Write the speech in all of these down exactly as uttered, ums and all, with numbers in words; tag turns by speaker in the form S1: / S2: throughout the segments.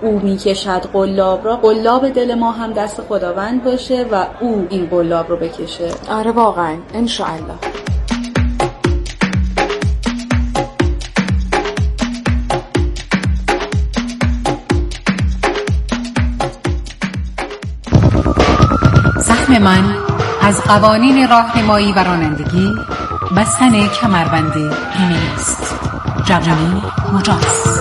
S1: او میکشد قلاب را، قلاب دل ما هم دست خداوند باشه و او این قلاب رو بکشه.
S2: آره واقعا انشاءالله.
S3: سهم من از قوانین راهنمایی و رانندگی بستن کمربند ایمنی است. جوانی مجاز.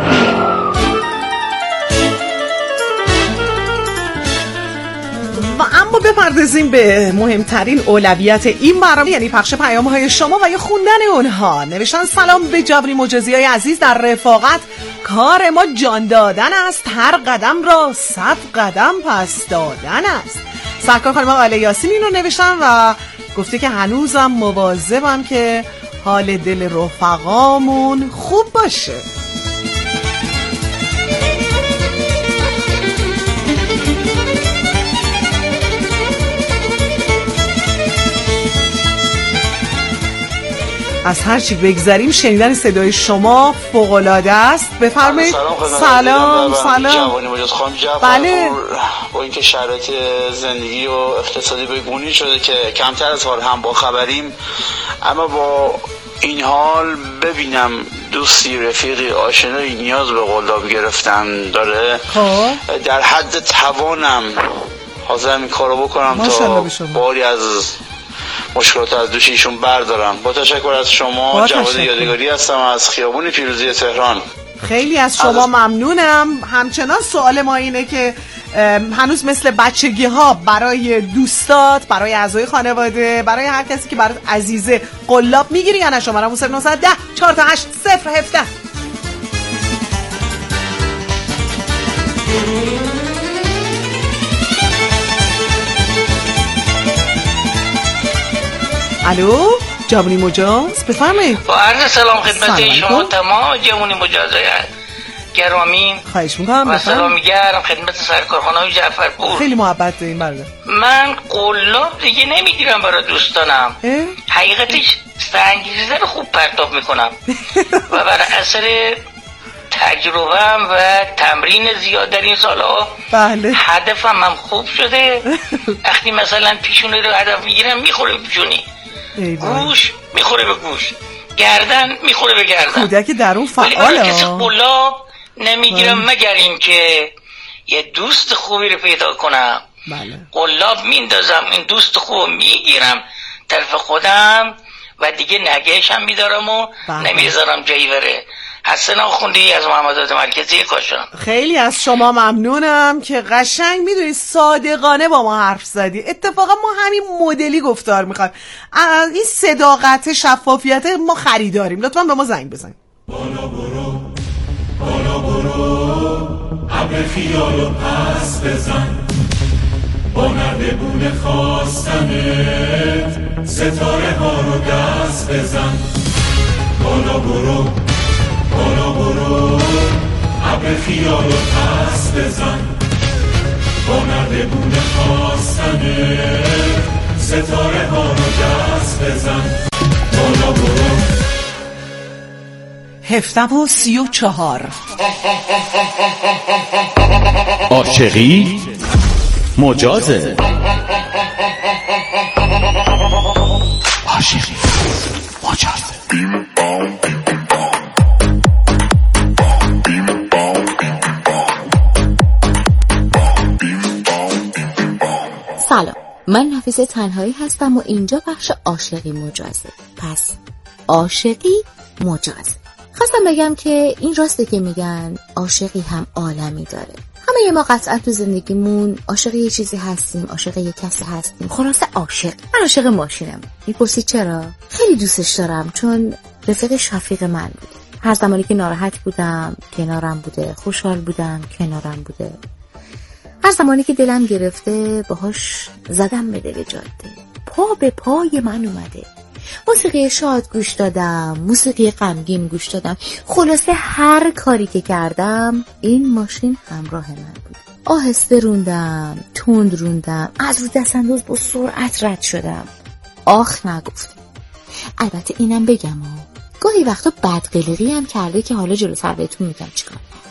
S4: و اما بپردازیم به مهمترین اولویت این برنامه، یعنی پخش پیام‌های شما و یا خوندن اونها. نوشتن سلام به جوانی مجازی‌های عزیز، در رفاقت کار ما جان دادن است، هر قدم را صد قدم پس دادن است. سرکار خانم آقای یاسین این رو نوشتن و گفته که هنوزم مواظبم که حال دل رفقامون خوب باشه. از هر چی بگذریم شنیدن صدای شما فوق‌العاده است. بفرمایید. سلام سلام.
S5: جوانی مجاز خانم جعفر.
S4: بله.
S5: با اینکه شرایط زندگی و اقتصادی بگونی شده که کمتر از حال هم با خبریم، اما با این حال ببینم دوستی، رفیقی، آشنایی نیاز به قلاب گرفتن داره، در حد توانم حاضرم این کارو بکنم تا باری از مشکلات از دوش ایشون بردارم. با تشکر از شما. جواد یادگاری هستم از خیابون پیروزی تهران.
S4: خیلی از شما از... ممنونم. همچنان سوال ما اینه که هنوز مثل بچگی ها برای دوستات، برای اعضای خانواده، برای هر کسی که برات عزیزه قلاب میگیری یا نه؟ شماره‌ام صفر نه یک صفر چهار هشت صفر هفت. الو جوانی مجاز، بفرمایید.
S6: با عرض سلام خدمت شما تمام جوانی مجازای گرامی.
S4: خواهش میکنم.
S6: و سلام میگرم خدمت سرکارخانه‌های جعفرپور.
S4: خیلی محبت دارین برده.
S6: من قلاب دیگه نمیگیرم برای دوستانم. حقیقتش سنگریزه رو خوب پرتاب میکنم و بر اثر تجربه‌ام و تمرین زیاد در این سالها
S4: بله.
S6: هدفم هم خوب شده. وقتی مثلا پیشونی رو هدف میگیرم میخوره به پیشونی، گوش میخوره به گوش، گردن میخوره به گردن.
S4: کودک درون فعاله.
S6: ولی برای کسی قلاب نمیگیرم مگر این که یه دوست خوبی رو پیدا کنم.
S4: بله.
S6: قلاب میندازم، این دوست خوب میگیرم طرف خودم و دیگه نگهش هم میدارم و بله. نمیذارم جایی بره. حسن آخوندی از محمدآباد مرکزی کاشان.
S4: خیلی از شما ممنونم که قشنگ میدونی صادقانه با ما حرف زدی. اتفاقا ما همین مدلی گفتار میخوایم. این صداقت، شفافیت ما خریداریم. لطفا به ما زنگ بزن.
S7: بالا برو بالا برو ابر خیالو پس بزن، با نردبون خواستنت ستاره ها رو دست بزن. بالا برو بالا برو ابر خیالو پس بزن، با نردبون خواستنت ستاره ها رو دست بزن. بالا برو.
S4: هفته و سی و چهار.
S8: عاشقی مجازه. عاشقی مجازه.
S9: سلام، من نفیسه تنهایی هستم و اینجا بخش عاشقی مجازه. پس عاشقی مجازه. خواستم بگم که این راسته که میگن عاشقی هم عالمی داره. همه ما قطعا تو زندگیمون عاشق یه چیزی هستیم، عاشق یه کسی هستیم. خلاصه عاشق. من عاشق ماشینم. میپرسی چرا؟ خیلی دوستش دارم چون رفیق شفیق من بود. هر زمانی که ناراحت بودم کنارم بوده، خوشحال بودم کنارم بوده. هر زمانی که دلم گرفته باهاش زدم به دل جاده. پا به پای من اومده. موسیقی شاد گوش دادم، موسیقی غمگین گوش دادم. خلاصه هر کاری که کردم این ماشین همراه من بود. آهسته روندم، تند روندم، از رو دست انداز با سرعت رد شدم. آخ نگفتم. البته اینم بگم ها، گاهی وقتا بدقلقی هم کرده که حالا جلوتر بهتون میگم چیکار. وقتی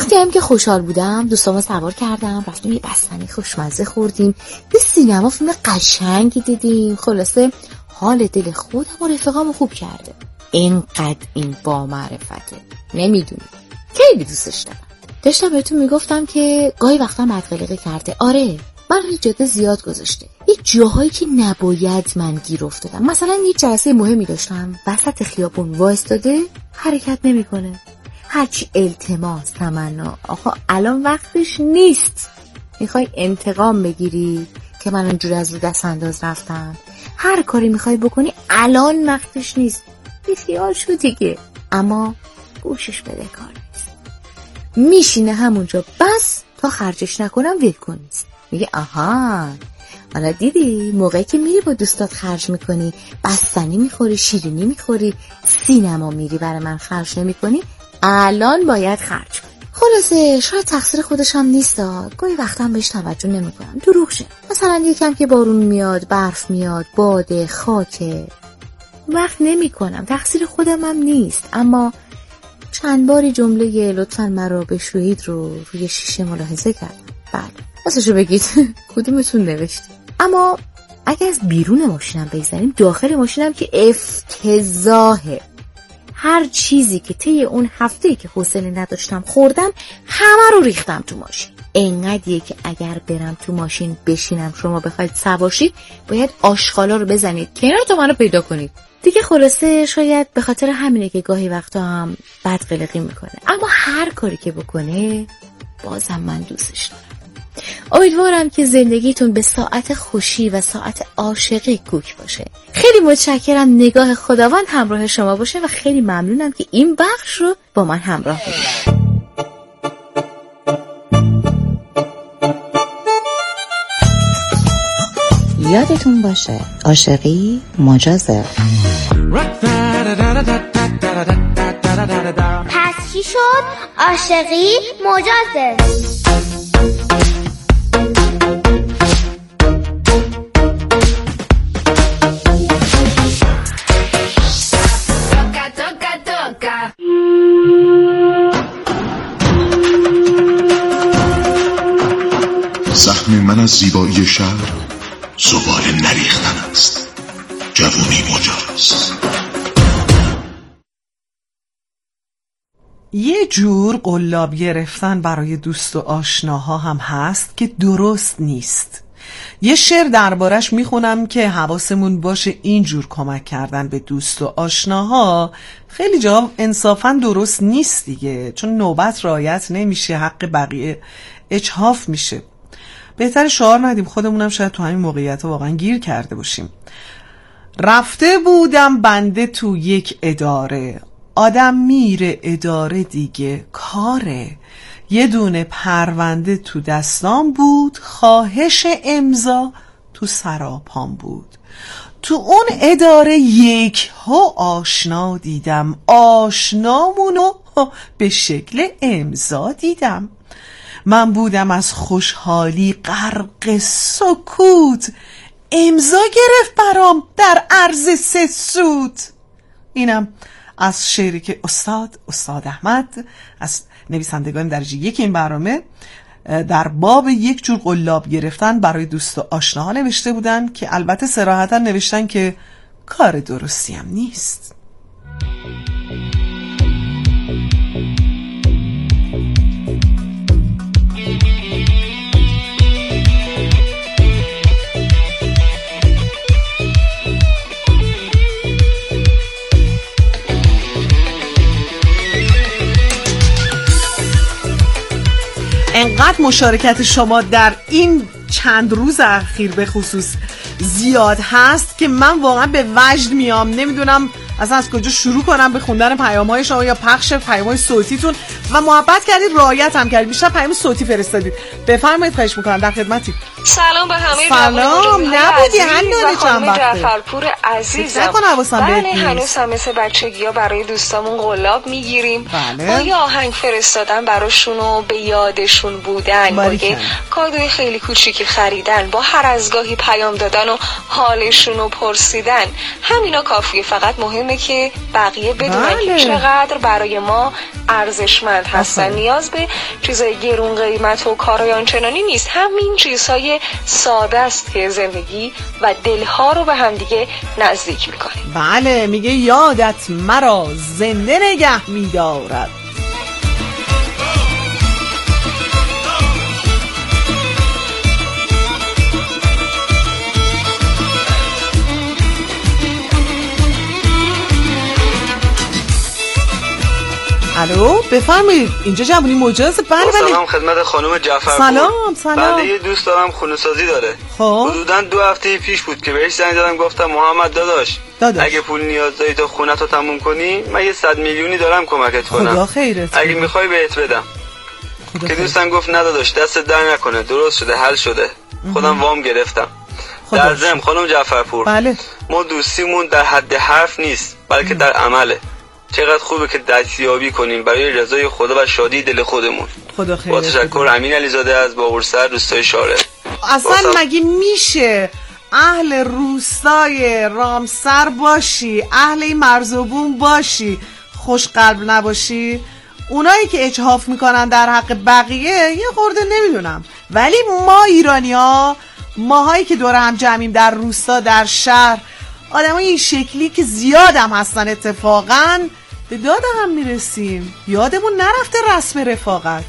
S9: وقتی هم که خوشحال بودم دوستامو سوار کردم، رفتیم یه بستنی خوشمزه خوردیم، یه سینما فیلم قشنگی دیدیم. خلاصه حال دل خودم و رفقامو خوب کرده. اینقدر این با معرفته نمیدونی، خیلی دوستش دارم. داشتم بهتون میگفتم که گاهی وقتا بدقلقی کرده. آره من روی جاده زیاد گذاشته، یه جاهایی که نباید من گیر افتادم. مثلا یه جلسه مهمی داشتم وسط خیابون وایستاده، حرکت نمیکنه. هرچی التماس تمنا، آقا الان وقتش نیست. میخوای انتقام بگیری که من اونجوری از رو دست انداز رفتم؟ هر کاری میخوای بکنی الان وقتش نیست، بیخیال شو دیگه. اما گوشش بده کار نیست، میشینه همونجا بس تا خرجش نکنم ول کنیست. میگه آها حالا دیدی موقعی که میری با دوستات خرج میکنی، بستنی میخوری، شیرینی میخوری، سینما میری، برای من خرج نمیکنی، الان باید خرج کنی. خلاصه شاید تقصیر خودش هم نیست، گاهی وقتا هم بهش توجه نمیکنم، دروغشه. مثلا یکم که بارون میاد، برف میاد، باده، خاکه، وقت نمیکنم، تقصیر خودم هم نیست. اما چند باری جمله لطفاً مرا بشویید رو روی شیشه ملاحظه کردم. بله راستشو بگید کدومتون نوشتید؟ اما اگه از بیرون ماشینم بگذاریم، داخل ماشینم که افتضاحه. هر چیزی که طی اون هفته‌ای که حوصله نداشتم خوردم، همه رو ریختم تو ماشین. اینقدریه که اگر برم تو ماشین بشینم شما بخواید سواشید، باید آشغالا رو بزنید کنار تا منو پیدا کنید دیگه. خلاصه شاید به خاطر همینه که گاهی وقتا هم بد قلقی میکنه، اما هر کاری که بکنه بازم من دوستش دارم. امیدوارم که زندگیتون به ساعت خوشی و ساعت عاشقی کوک باشه. خیلی متشکرم، نگاه خداوند همراه شما باشه و خیلی ممنونم که این بخش رو با من همراه بودید. یادتون باشه عاشقی مجازه.
S10: پس چی شد؟ عاشقی مجازه.
S11: سهم من از زیبایی شهر زباله نریختن است. جوونی مجاز.
S4: یه جور قلاب گرفتن برای دوست و آشناها هم هست که درست نیست. یه شعر دربارش میخونم که حواسمون باشه اینجور کمک کردن به دوست و آشناها خیلی جا انصافاً درست نیست دیگه، چون نوبت رعایت نمیشه، حق بقیه اجحاف میشه. بهتر شعار ندیم، خودمونم شاید تو همین موقعیت واقعا گیر کرده باشیم. رفته بودم بنده تو یک اداره، آدم میره اداره دیگه کاره. یه دونه پرونده تو دستام بود، خواهش امضا تو سراپام بود. تو اون اداره یک ها آشنا دیدم، آشنامونو به شکل امضا دیدم. من بودم از خوشحالی غرق سکوت، امضا گرفت برام در عرض سه سوت. اینم از شعری که استاد استاد احمد از نویسندگان درجه یک این برنامه در باب یک جور قلاب گرفتن برای دوست و آشناها نوشته بودن که البته صراحتا نوشتن که کار درستی هم نیست. انقدر مشارکت شما در این چند روز اخیر به خصوص زیاد هست که من واقعا به وجد میام، نمیدونم اصلا از کجا شروع کنم به خوندن پیام‌های شما یا پخش پیام‌های صوتیتون. و محبت کردید، رعایت هم کردید، بیشتر پیام صوتی فرستادید. بفرمایید، خواهش می‌کنم، در خدمتی.
S12: سلام به همه.
S4: سلام، نبودی هندونه چند وقته.
S12: جعفرپور عزیزم.
S4: نکن حواسم بهت نیست.
S12: بله هنوز هم مثل بچگی‌ها برای دوستامون قلاب میگیریم.
S4: بله.
S12: با یه آهنگ فرستادن براشون و به یادشون بودن، با یه کادوی خیلی کوچیکی خریدن، با هر از گاهی پیام دادن و حالشون رو پرسیدن. همینا کافیه، فقط مهمه که بقیه بدونن
S4: بله.
S12: که چقدر برای ما ارزشمند ثروتمند هستن. نیاز به چیزای گرون قیمت و کارای آنچنانی نیست. همین چیزهای ساده است که زندگی و دلها رو به همدیگه نزدیک میکنه.
S4: بله، میگه یادت مرا زنده نگه میدارد. الو بفرمایید، اینجا جوونی مجاز. بله بله.
S13: سلام خدمت خانم جعفرپور.
S4: سلام سلام.
S13: بله یه دوست دارم خونه سازی داره.
S4: خب
S13: حدوداً دو هفته پیش بود که بهش زنگ زدم، گفتم محمد داداش, داداش. اگه پول نیاز داری تا خونه‌تو تموم کنی من یه صد میلیونی دارم کمکت کنم.
S4: خدا خیرت.
S13: اگه میخوای بهت بدم. که دوستم گفت نه داداش دست در نکنه، درست شده حل شده. خودم وام گرفتم. در ضمن خانم جعفرپور،
S4: بله.
S13: ما دوستیمون در حد حرف نیست بلکه در عمله. چقدر خوبه که دستیابی کنیم برای رضای خدا و شادی دل خودمون.
S4: خدا خیرت.
S13: با تشکر. امین علیزاده از باورسر، روستای شارع.
S4: اصلا مگه میشه اهل روستای رامسر باشی، اهل این مرزوبون باشی، خوش قلب نباشی؟ اونایی که اجحاف میکنن در حق بقیه یه خورده نمیدونم، ولی ما ایرانی ها، ماهایی که دور هم جمعیم در روستا در شهر، آدمای این شکلی که زیادم هستن، اتفاقا به داد هم میرسیم. یادمون نرفته رسم رفاقت.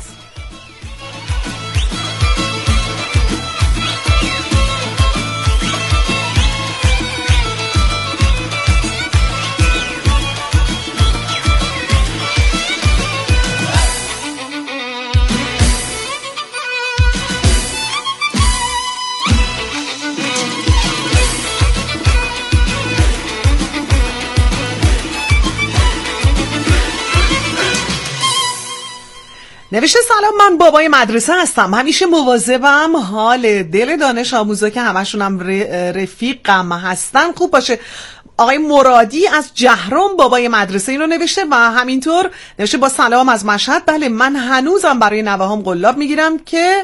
S4: نوشته سلام، من بابای مدرسه هستم، همیشه مواظبم حال دل دانش آموزا که همشون هم رفیقم هستن خوب باشه. آقای مرادی از جهرم بابای مدرسه اینو نوشته و همینطور نوشته با سلام از مشهد. بله من هنوزم برای نوه‌هام قلاب میگیرم که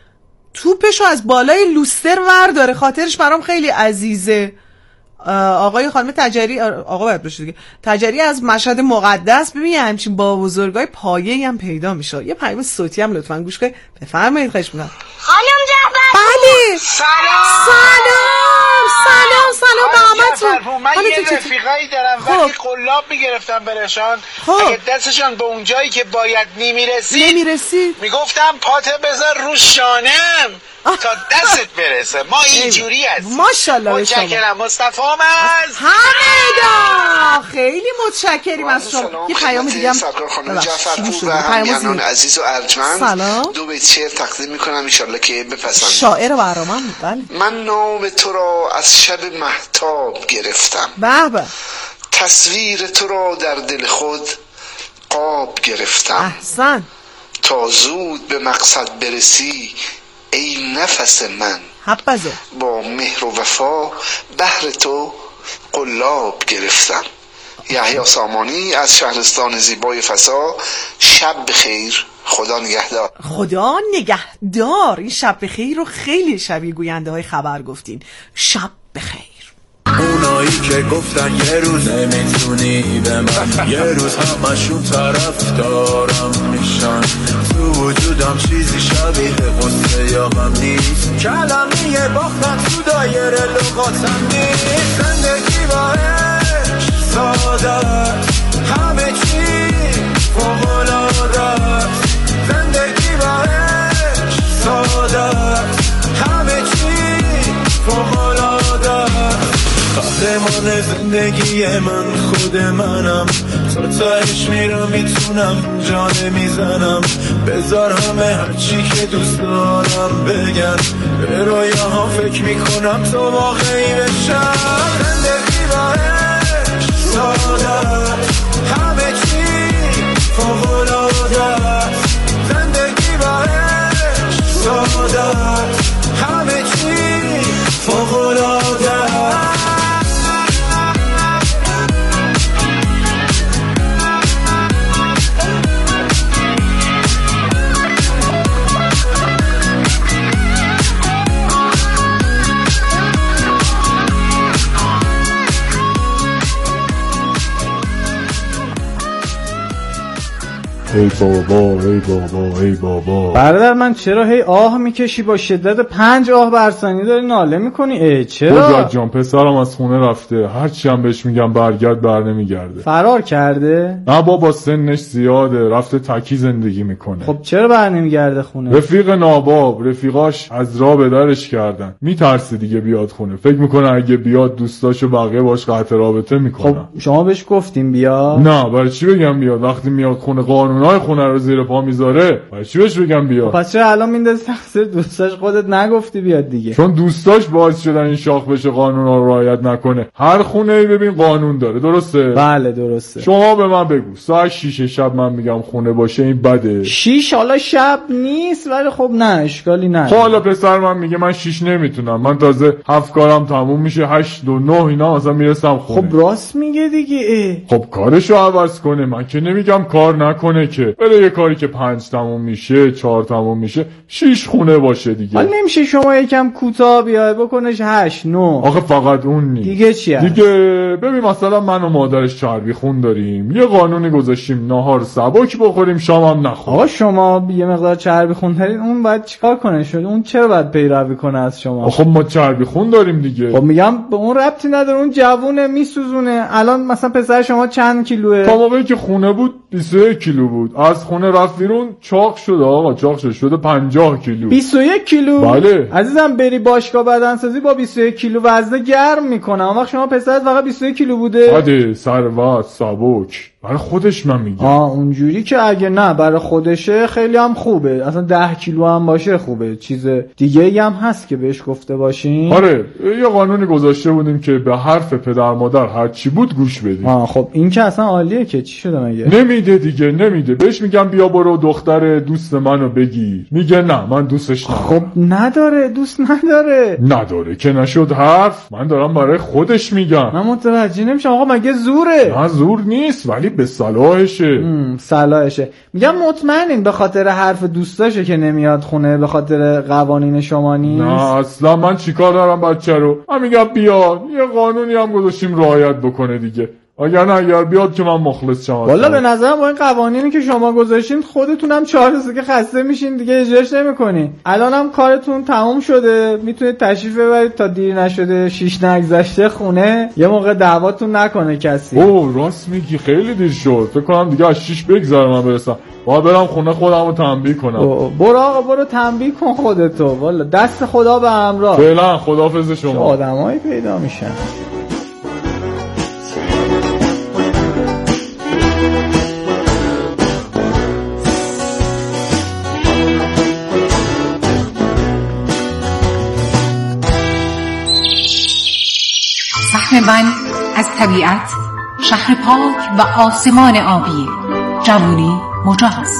S4: توپشو از بالای لوستر ور داره، خاطرش برام خیلی عزیزه. آقای خانم تجری، آقا باید باشه دیگه، تجری از مشهد مقدس. ببین همچین با بزرگای پایه‌ای هم پیدا میشه. یه پیام صوتی هم لطفاً گوش کنید. بفرمایید. خواهش می‌کنم.
S10: خانم جعفر.
S4: بله.
S14: سلام.
S4: سلام. سلام سلام به همتون.
S14: من یه رفیقایی دارم وقتی قلاب میگرفتم برشان، اگه دستشان به اون جایی که باید نمیرسید
S4: نمیرسید
S14: میگفتم پاتو بذار رو شانم تا دستت برسه. ما اینجوری هستیم.
S4: ماشاءالله.
S14: متشکرم. مصطفی هم از
S4: حمیدا خیلی متشکریم از شما. یه پیام دیگه هم
S15: سرکار خانم جعفرپور و همیهنان عزیز و ارجمند
S4: سلام.
S15: دو بیت شعر تقدیم میکنم ان شاءالله که بپسندید.
S4: شاعر برامون. بله.
S15: من نام تو را از شب مهتاب گرفتم،
S4: به به.
S15: تصویر تو را در دل خود قاب گرفتم.
S4: احسن.
S15: تا زود به مقصد برسی ای نفس من،
S4: حبذا
S15: با مهر و وفا بهر تو قلاب گرفتم. یحیی سامانی از شهرستان زیبای فسا. شب بخیر، خدا نگهدار.
S4: خدا نگهدار. این شب بخیر رو خیلی شبیه گوینده های خبر گفتین. شب بخیر.
S16: اونایی که گفتن یه روز نمیتونی به من، یه روز همشون طرف دارم میشن، تو وجودم چیزی شبیه قصه یا هم نیست، کلمیه باختن تو دایره لغاتم نیست. زندگی با عشق ساده، همه چی فوق‌العاده. زندگی با عشق ساده، همه چی فوق‌العاده. قهرمان زندگی من خود منم، تا تهش میرم میتونم جانه میزنم. بذار همه هرچی که دوست دارم بگن، به رویاها فکر میکنم تا واقعی بشم. زندگی با عشق ساده، همه چی فوق‌العاده. زندگی با عشق ساده، همه چی فوق‌العاده.
S17: ای بابا ای بابا ای بابا.
S18: برادر من چرا هی آه میکشی؟ با شدت پنج آه بر ثانیه داری ناله میکنی؟ ای چرا؟
S17: حجت جان پسرم از خونه رفته، هرچی هم بهش میگم برگرد بر نمیگرده.
S18: فرار کرده؟
S17: نه بابا سنش زیاده، رفته تکی زندگی میکنه.
S18: خب چرا بر نمیگرده خونه؟
S17: رفیق ناباب، رفیقاش از راه به درش کردن، میترسه دیگه بیاد خونه، فکر میکنه اگه بیاد دوستاشو بقیه باش قطع رابطه میکنن.
S18: خب شما بهش گفتیم بیاد؟
S17: نه برای چی بگم بیاد؟ وقتی میاد خونه قانونای خونه رو زیر پا میذاره، برای چی بهش بگم بیاد؟
S18: پس چرا الان میندازی تقصیر دوستاش؟ خودت نگفتی بیاد دیگه.
S17: چون دوستاش باعث شدن این شاخ بشه قانونا رو رعایت نکنه. هر خونه ای ببین قانون داره، درسته؟
S18: بله درسته.
S17: شما به من بگو ساعت شیش شب من میگم خونه باشه این بده؟
S18: شیش حالا شب نیست ولی خب نه اشکالی نه.
S17: حالا پسر من میگه من شیش نمیتونم، من تازه هفت کارم تموم میشه هشت و نه اینا مثلا میرسم خونه.
S18: خب راست میگه دیگه. اه.
S17: خب کارشو عوض کنه، من که نمیگم کار نکنه که، بره یه کاری که پنج تموم میشه چهار تموم میشه شیش خونه باشه دیگه.
S18: حالا نمیشه شما یکم کوتاه بیای بکنش هشت نه؟
S17: آخه فقط اون نیست
S18: دیگه چیه؟
S17: دیگه ببین مثلا من و مادرش چربی خون داریم، یه قانونی گذاشتیم ناهار سبک بخوریم شام هم نخوریم.
S18: آقا شما یه مقدار چربی خون دارین، اون باید چیکار کنه؟ شد اون چرا باید پیروی کنه از شما؟
S17: خب ما چربی خون داریم دیگه.
S18: خب میگم به اون ربطی نداره، اون جوونه میسوزونه. الان مثلا پسر شما چند کیلوه؟
S17: تا موقعی که خونه بود بیست و یک کیلو بود، از خونه رفت بیرون چاق شده آقا، چاق شده شده پنجاه کیلو.
S18: بیست و یک کیلو؟
S17: بله
S18: عزیزم بری باشگاه بدنسازی با بیست و یک کیلو وزنه گرم میکنه. اون وقت شما پسرت فقط بیست و یک کیلو بوده.
S17: بده ثروت سبک برای خودش من میگم.
S18: آه اونجوری که اگه نه برای خودشه خیلی هم خوبه، اصلا ده کیلو هم باشه خوبه. چیز دیگه ای هم هست که بهش گفته باشین؟
S17: آره یه قانونی گذاشته بودیم که به حرف پدر مادر هر چی بود گوش بدیم.
S18: آه خب این که اصلا عالیه که. چی شده مگه؟
S17: نمیده دیگه نمیده. بهش میگم بیا برو دختر دوست منو بگیر، میگه نه من دوستش ندارم.
S18: خب نداره دوست نداره.
S17: نداره که نشد حرف، من دارم برای خودش میگم.
S18: من متوجه نمیشم آقا مگه زوره؟
S17: نه زور نیست ولی به صلاحشه.
S18: صلاحشه. میگم مطمئنین به خاطر حرف دوستاشه که نمیاد خونه، به خاطر قوانین شما نیست؟
S17: نه اصلا من چیکار دارم بچه رو؟ من میگم بیا یه قانونی هم گذاشتیم رعایت بکنه دیگه، اگر نه اگر بیاد که من مخلص شم.
S18: والا به نظرم با این قوانینی که شما گذاشتین خودتونم چهار روزه که خسته میشین دیگه اجراش نمیکنین. الانم کارتون تموم شده، میتونید تشریف ببرید تا دیر نشده شیش نگذشته خونه، یه موقع دعواتون نکنه کسی.
S17: اوه راست میگی خیلی دیر شد، فکر کنم دیگه از شیش بگذره من برسم، باید برم خونه خودم رو تنبیه کنم.
S18: برو آقا برو تنبیه کن خودتو، والا دست خدا به همراه.
S17: فعلا خداحافظ شما.
S18: آدمایی پیدا میشن.
S3: سهم من از طبیعت، شهر پاک و آسمان آبی، جوونی مجاز.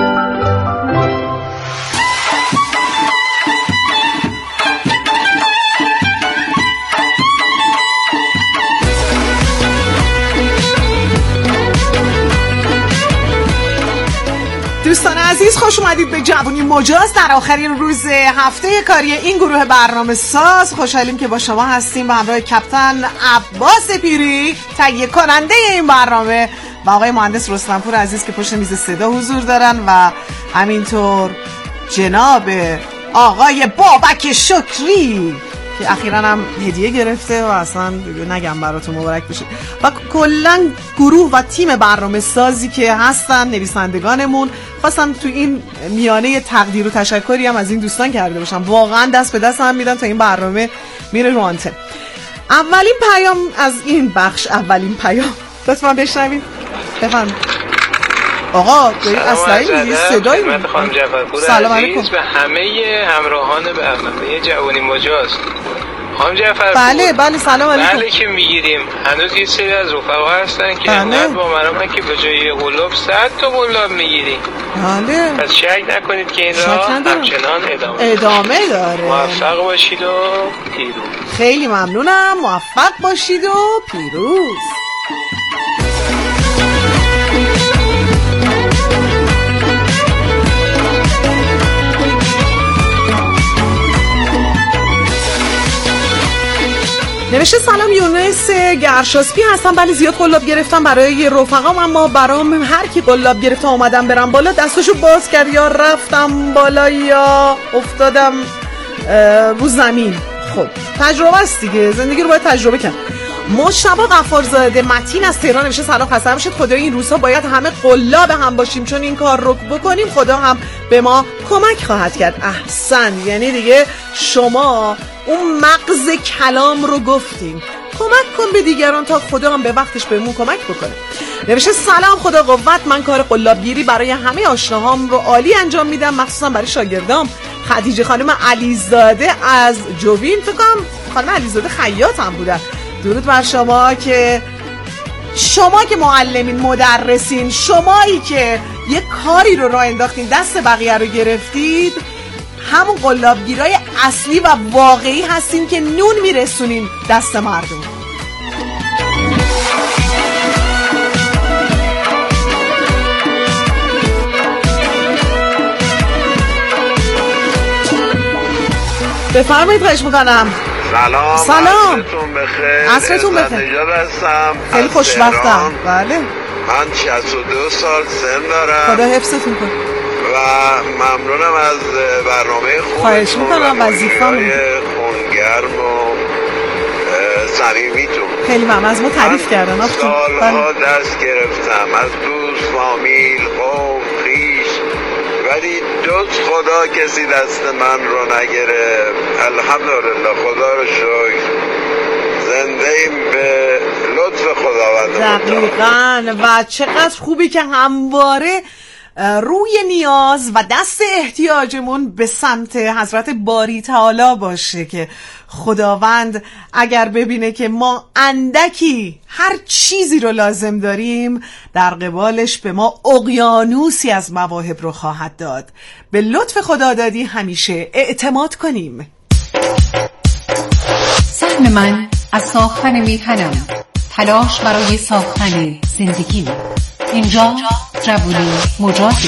S4: دوستان عزیز خوش اومدید به جوونی مجاز در آخرین روز هفته کاری این گروه برنامه ساز. خوشحالیم که با شما هستیم به همراه کاپیتان عباس پیری تهیه کننده این برنامه و آقای مهندس رستمپور عزیز که پشت میز صدا حضور دارن و همینطور جناب آقای بابک شکری که اخیراً هم هدیه گرفته و اصلا نگم براتون مبارک بشه، و کلا گروه و تیم برنامه سازی که هستن، نویسندگانمون. خواستم تو این میانه تقدیر و تشکری هم از این دوستان کرده باشم، واقعا دست به دست هم میدن تا این برنامه میره رو آنتن. اولین پیام از این بخش، اولین پیام لطفاً بشنوید. بفرمایید. آقا داری اصلا میگی صدایی
S19: خدمت خانم جعفرپور عزیز به همه همراهان برنامه جوونی مجاز. خانم جعفرپور
S4: بله بله سلام علیکم.
S19: بله که میگیریم هنوز یه سری از رفقا هستن که انقدر با مرامن که به جای قلاب صد تا قلاب میگیریم.
S4: بله
S19: پس شک نکنید که این راه همچنان ادامه
S4: ادامه داره.
S19: موفق باشید و پیروز.
S4: خیلی ممنونم، موفق باشید و پیروز. نوشته سلام یونس گرشاسپی هستم. بله زیاد قلاب گرفتم برای رفقام، اما برام هر کی قلاب گرفته اومدم برم بالا دستشو باز کرد، یا رفتم بالا یا افتادم رو زمین. خب تجربه است دیگه، زندگی رو باید تجربه کرد. مجتبی غفارزاده متین از تهران نوشته سلام خسته باشید. خدا این روزها باید همه قلاب هم باشیم، چون این کار رو بکنیم خدا هم به ما کمک خواهد کرد. احسن، یعنی دیگه شما اون مغز کلام رو گفتیم، کمک کن به دیگران تا خدا هم به وقتش بهمون کمک بکنه. نوشته سلام خدا قوت، من کار قلابگیری برای همه آشناهام رو عالی انجام میدم، مخصوصا برای شاگردام. خدیجه خانم علیزاده از جوین، فکر کنم خانم علیزاده خیاط هم بودن. درود بر شما که شما که معلمین، مدرسین، شمایی که یه کاری رو راه انداختین دست بقیه رو گرفتید، همون قلابگیرای اصلی و واقعی هستین که نون میرسونین دست مردم. بفرمایید، خواهش میکنم.
S20: سلام.
S4: سلام.
S20: عصرتون بخیر.
S4: عصرتون بخیر.
S20: نژاد هستم.
S4: خیلی خوشبختم. بله.
S20: من شصت و دو سال سن دارم.
S4: خدا حفظتون کنه.
S20: و ممنونم از برنامه خوبتون.
S4: خواهش میکنم، وظیفه‌مه.
S20: خونگرم و صمیمیتون.
S4: خیلی ممنون، از ما تعریف کردن.
S20: سالها دست گرفتم از دوست، فامیل، قوم، خویش، ولی جز خدا کسی دست من رو نگرفت. الحمدلله، خدا رو شکر زنده ایم به لطف خداوند.
S4: دقیقاً. و چقدر خوبی که همواره روی نیاز و دست احتیاجمون به سمت حضرت باری تعالی باشه، که خداوند اگر ببینه که ما اندکی هر چیزی رو لازم داریم، در قبالش به ما اقیانوسی از مواهب رو خواهد داد. به لطف خدا دادی همیشه اعتماد کنیم.
S3: سهم من از ساختن میهنم، تلاش برای ساختن زندگی. اینجا جوونی مجازی.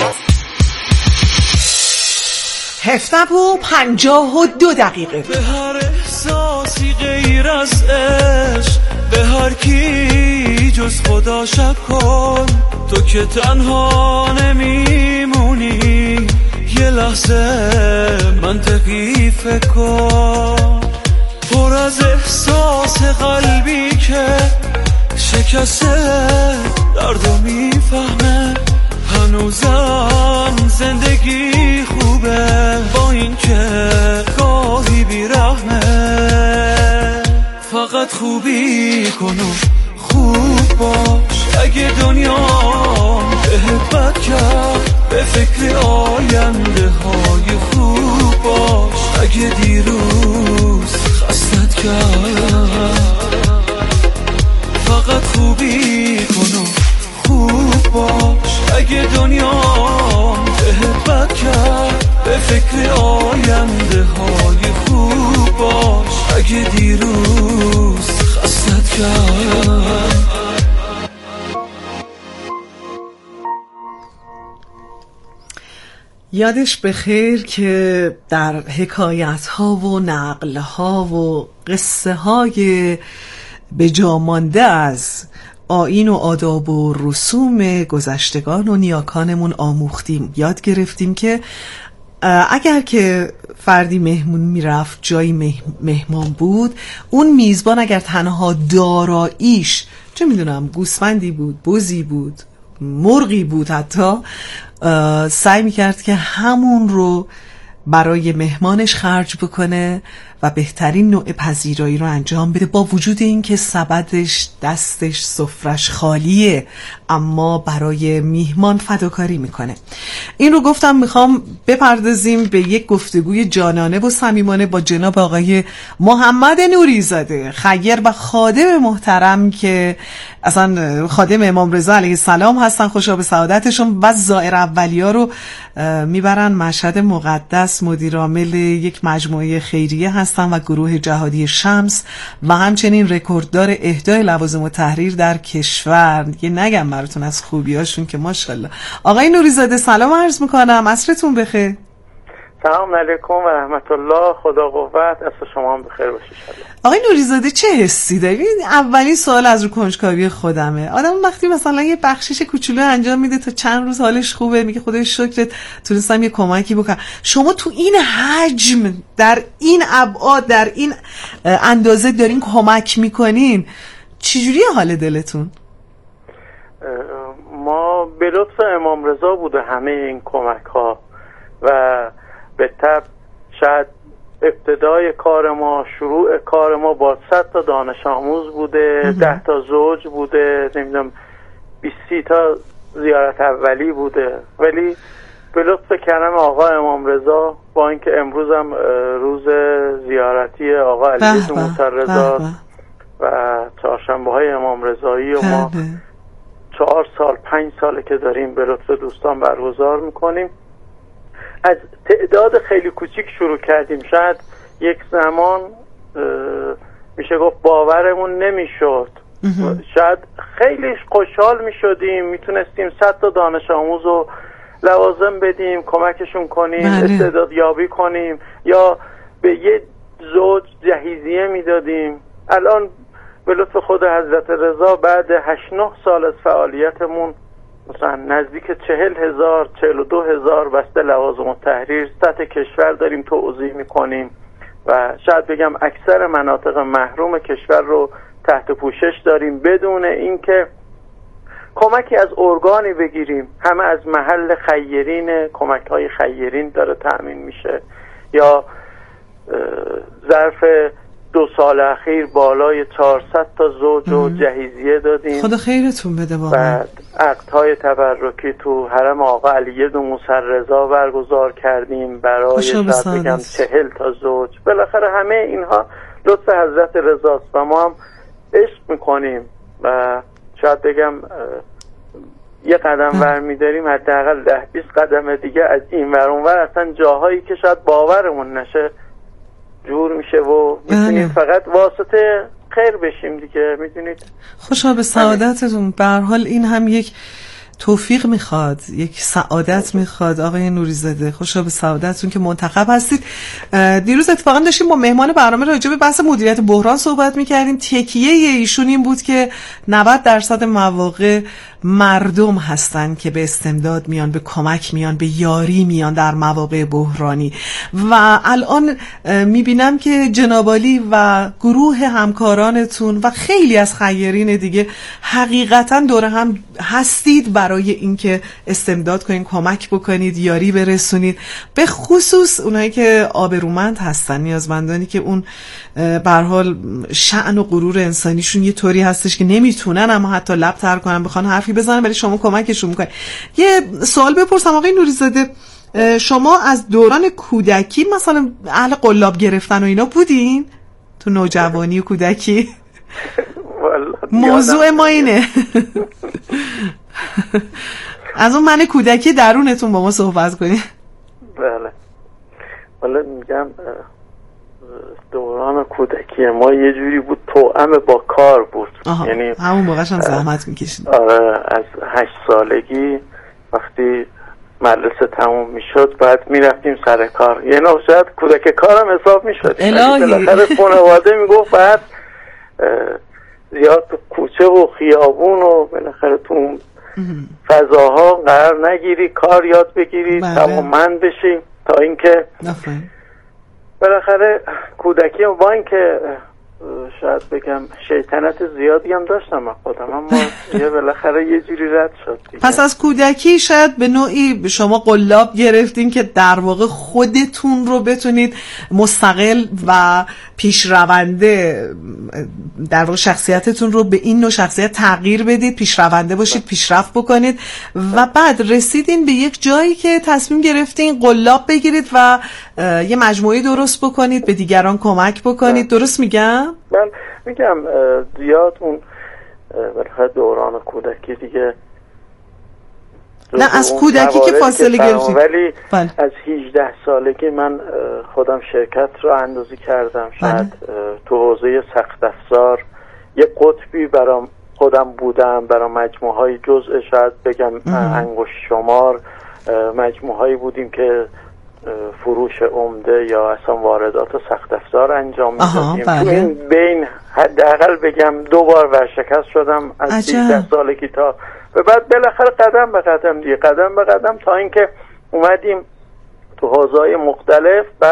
S4: هفته و پنجاه و دو دقیقه.
S21: به هر احساسی غیر از عشق، به هر کی جز خدا شک کن. تو که تنها نمیمونی، یه لحظه منطقی فکر کن. پر از احساس قلبی که شکسته دردو میفهمه، هنوزم زندگی خوبه با این که گاهی بیرحمه. فقط خوبی کن و خوب باش، اگه دنیا به بد کرد به فکر آینده های خوب باش. اگه دیروز خستت کرد، فقط خوبی کن و خوب باش. اگه دنیا به بد کرد به فکر آینده های خوب باش. اگه دیروز خستت کرد.
S4: یادش بخیر که در حکایت ها و نقل ها و قصه های به جا مانده از آیین و آداب و رسوم گذشتگان و نیاکانمون آموختیم، یاد گرفتیم که اگر که فردی مهمون میرفت جایی مهمان بود، اون میزبان اگر تنها داراییش چه میدونم گوسفندی بود، بزی بود، مرغی بود، حتی سعی میکرد که همون رو برای مهمانش خرج بکنه و بهترین نوع پذیرایی رو انجام بده، با وجود این که سبدش، دستش، سفرش خالیه، اما برای میهمان فداکاری میکنه. این رو گفتم میخوام بپردازیم به یک گفتگوی جانانه و صمیمانه با جناب آقای محمد نوریزاده، خیر و خادم محترم که اصلا خادم امام رضا علیه السلام هستن، خوشا به سعادتشون، و زائر اولیا رو میبرن مشهد مقدس، مدیر عامل یک مجموعه خیریه هستن و گروه جهادی شمس و همچنین رکورددار اهدای لوازم التحریر در کشور. یه نگم براتون از خوبیاشون که ماشاءالله. آقای نوریزاده سلام عرض میکنم، عصرتون بخیر.
S1: سلام علیکم و رحمت الله. خدا قوت. اصلا شما هم بخیر باشید.
S4: آقای نوریزاده چه حسی دارید؟ اولین سوال از رو کنجکاوی خودمه. آدم وقتی مثلا یه بخشش کوچولو انجام میده تا چند روز حالش خوبه، میگه خدای شکرت تونستم یه کمکی بکنم. شما تو این حجم، در این ابعاد، در این اندازه دارین کمک میکنین، چجوری حال دلتون؟
S1: ما به لطف امام رضا بوده همه این کمک ها و به طب شاید ابتدای کار ما، شروع کار ما با صد تا دانش آموز بوده، ده تا زوج بوده، نمیدونم بیست تا زیارت اولی بوده، ولی به لطف کرم آقا امام رضا با اینکه امروز هم روز زیارتی آقا علی موسی رضا و چهارشنبه های امام رضایی و ما چهار سال پنج ساله که داریم به لطف دوستان برگزار میکنیم. از تعداد خیلی کوچیک شروع کردیم. شاید یک زمان میشه گفت باورمون نمیشد، شاید خیلی خوشحال میشدیم میتونستیم صد تا دانش آموز رو لوازم بدیم، کمکشون کنیم، استعداد یابی کنیم یا به یه زوج جهیزیه میدادیم. الان به لطف خود حضرت رضا بعد هشت نه سال از فعالیتمون مثلا نزدیک چهل هزار چهل و دو هزار بسته لوازم و تحریر سطح کشور داریم توزیع میکنیم و شاید بگم اکثر مناطق محروم کشور رو تحت پوشش داریم بدون اینکه کمکی از ارگانی بگیریم. همه از محل خیرین، کمک های خیرین داره تأمین میشه یا ظرف دو سال اخیر بالای چهارصد تا زوج و جهیزیه دادیم.
S4: خدا خیرتون بده.
S1: بعد عقدهای تبرکی تو حرم آقا علی موسی رضا برگزار کردیم برای شاید بگم چهل تا زوج. بالاخره همه اینها لطف حضرت رضاست و ما هم عشق میکنیم و شاید بگم یه قدم ور میداریم حداقل ده بیست قدم دیگه از این ور اون ور اصلا جاهایی که شاید باورمون نشه جور میشه و میتونید فقط واسطه خیر بشیم دیگه. میدونید
S4: خوشا به سعادتتون. به هر حال این هم یک توفیق میخواد، یک سعادت میخواد. آقای نوریزاده خوشا به سعادتتون که منتخب هستید. دیروز اتفاقا داشتیم با مهمان برنامه راجع به بحث مدیریت بحران صحبت میکردیم. تکیه ایشون این بود که نود درصد مواقع مردم هستن که به استمداد میان، به کمک میان، به یاری میان در مواقع بحرانی و الان میبینم که جنابالی و گروه همکارانتون و خیلی از خیرین دیگه حقیقتا دور هم هستید برای اینکه استمداد کنید، کمک بکنید، یاری برسونید، به خصوص اونایی که آبرومند هستن، نیازمندانی که اون به هر حال شأن و غرور انسانیشون یه طوری هستش که نمیتونن اما حتی لب تر کنن بخوان حرفی بزنن ولی شما کمکشون میکنید. یه سوال بپرسم آقای نوریزاده، شما از دوران کودکی مثلا اهل قلاب گرفتن و اینا بودین؟ تو نوجوانی و کودکی؟ موضوع ما اینه. از اون من کودکی درونتون با ما صحبت کنید.
S1: بله. حالا میگم دوران کودکی ما یه جوری بود توأم با کار بود. یعنی
S4: همون موقعش هم زحمت میکشید.
S1: آره، از هشت سالگی وقتی مدرسه تموم میشد بعد میرفتیم سر کار. یعنی شاید کودک کارم حساب میشد. بالاخره خانواده میگفت بعد زیاد تو کوچه و خیابون و بالاخره تو فضاها قرار نگیری، کار یاد بگیری، توانمند بشی تا اینکه بالاخره کودکی با اینکه شاید بگم شیطنت زیادی هم داشتم من خودم، اما یه بالاخره یه جوری رد شد دیگه.
S4: پس از کودکی شاید به نوعی شما قلاب گرفتین که در واقع خودتون رو بتونید مستقل و پیشرونده، در واقع شخصیتتون رو به این نوع شخصیت تغییر بدید، پیشرونده باشید، پیشرفت بکنید و بعد رسیدین به یک جایی که تصمیم گرفتین قلاب بگیرید و یه مجموعه درست بکنید، به دیگران کمک بکنید. درست میگم؟
S1: من میگم زیاد اون بالاخره دوران کودکی دیگه
S4: نه از کودکی که فاصله گرفتید،
S1: ولی بله. از هجده سالگی من خودم شرکت رو اندازی کردم. شاید بله. تو حوزه سخت افزار یه قطبی برام خودم بودم، برای مجموعه های جزء شاید بگم انگشت شمار مجموعه هایی بودیم که فروش عمده یا اصلا واردات و سخت افزار انجام میدادیم.
S4: بله.
S1: تو این بین حداقل بگم دو بار ورشکست شدم از سیزده سالگی تا و بعد بالاخره قدم به قدم دیگه قدم به قدم تا اینکه اومدیم تو حوزه‌های مختلف.